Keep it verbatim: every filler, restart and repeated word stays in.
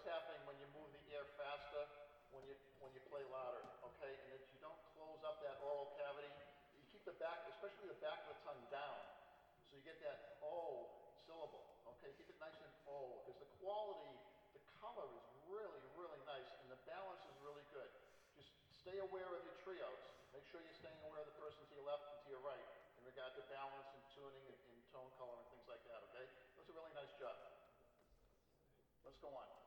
what's happening when you move the air faster, when you, when you play louder, okay? And that you don't close up that oral cavity. You keep the back, especially the back of the tongue down, so you get that O syllable, okay? Keep it nice and O, because the quality, the color is really, really nice, and the balance is really good. Just stay aware of your trios. Make sure you're staying aware of the person to your left and to your right in regard to balance and tuning and, and tone color and things like that, okay? That's a really nice job. Let's go on.